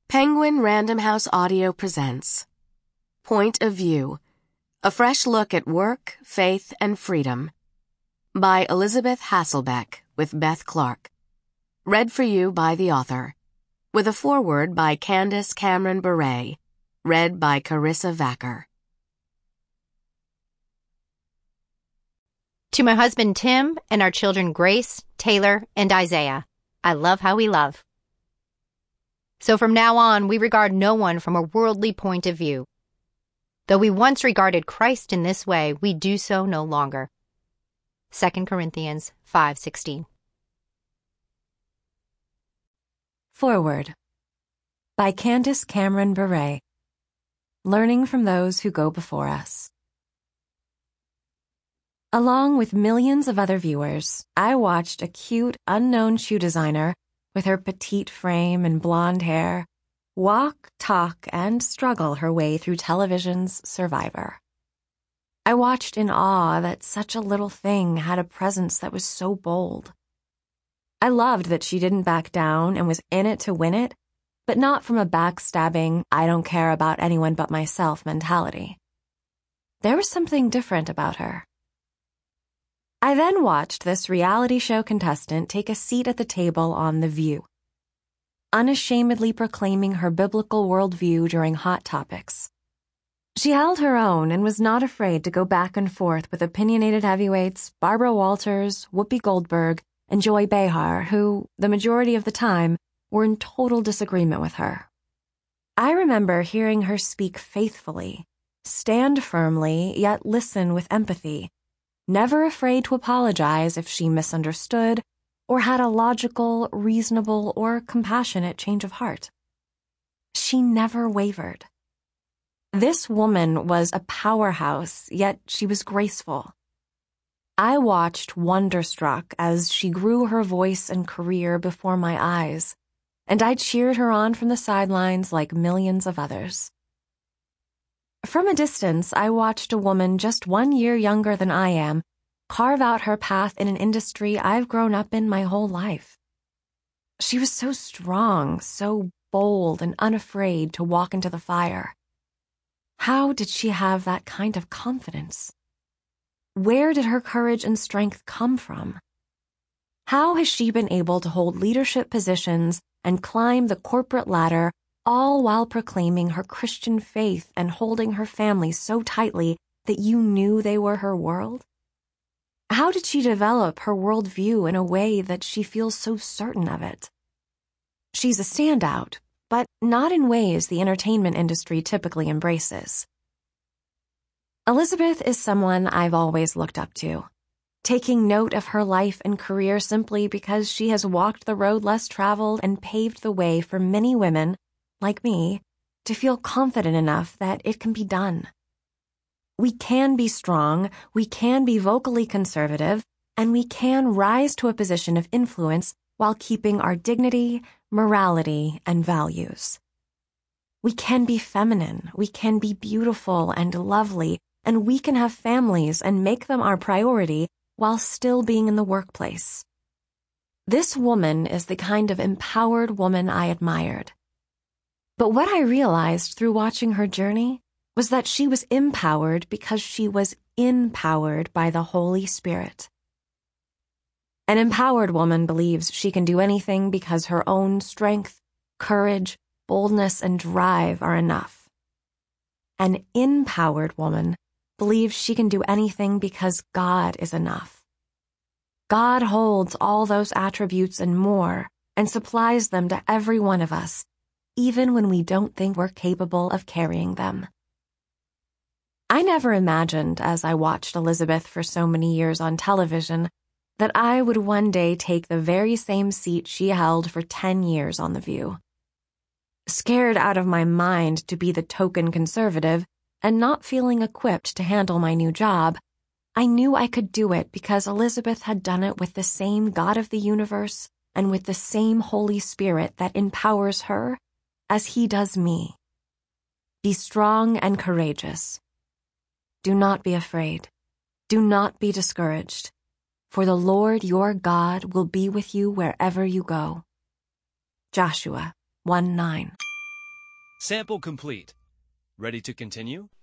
Penguin Random House Audio presents Point of View, a fresh look at work, faith, and freedom, by Elizabeth Hasselbeck with Beth Clark. Read for you by the author, with a foreword by Candace Cameron Bure, read by Carissa Vacker. To my husband Tim and our children Grace, Taylor, and Isaiah, I love how we love. So from now on, we regard no one from a worldly point of view. Though we once regarded Christ in this way, we do so no longer. 2 Corinthians 5:16. Foreword by Candace Cameron Bure. Learning from those who go before us. Along with millions of other viewers, I watched a cute, unknown shoe designer with her petite frame and blonde hair walk, talk, and struggle her way through television's Survivor. I watched in awe that such a little thing had a presence that was so bold. I loved that she didn't back down and was in it to win it, but not from a backstabbing, I don't care about anyone but myself mentality. There was something different about her. I then watched this reality show contestant take a seat at the table on The View, unashamedly proclaiming her biblical worldview during Hot Topics. She held her own and was not afraid to go back and forth with opinionated heavyweights Barbara Walters, Whoopi Goldberg, and Joy Behar, who, the majority of the time, were in total disagreement with her. I remember hearing her speak faithfully, stand firmly, yet listen with empathy, never afraid to apologize if she misunderstood or had a logical, reasonable, or compassionate change of heart. She never wavered. This woman was a powerhouse, yet she was graceful. I watched wonderstruck as she grew her voice and career before my eyes, and I cheered her on from the sidelines like millions of others. From a distance, I watched a woman just 1 year younger than I am carve out her path in an industry I've grown up in my whole life. She was so strong, so bold and unafraid to walk into the fire. How did she have that kind of confidence? Where did her courage and strength come from? How has she been able to hold leadership positions and climb the corporate ladder, all while proclaiming her Christian faith and holding her family so tightly that you knew they were her world? How did she develop her worldview in a way that she feels so certain of it? She's a standout, but not in ways the entertainment industry typically embraces. Elizabeth is someone I've always looked up to, taking note of her life and career simply because she has walked the road less traveled and paved the way for many women, like me, to feel confident enough that it can be done. We can be strong, we can be vocally conservative, and we can rise to a position of influence while keeping our dignity, morality, and values. We can be feminine, we can be beautiful and lovely, and we can have families and make them our priority while still being in the workplace. This woman is the kind of empowered woman I admired. But what I realized through watching her journey was that she was empowered because she was empowered by the Holy Spirit. An empowered woman believes she can do anything because her own strength, courage, boldness, and drive are enough. An empowered woman believes she can do anything because God is enough. God holds all those attributes and more and supplies them to every one of us, even when we don't think we're capable of carrying them. I never imagined, as I watched Elizabeth for so many years on television, that I would one day take the very same seat she held for 10 years on The View. Scared out of my mind to be the token conservative and not feeling equipped to handle my new job, I knew I could do it because Elizabeth had done it with the same God of the universe and with the same Holy Spirit that empowers her as He does me. Be strong and courageous. Do not be afraid. Do not be discouraged, for the Lord your God will be with you wherever you go. Joshua 1:9. Sample complete. Ready to continue?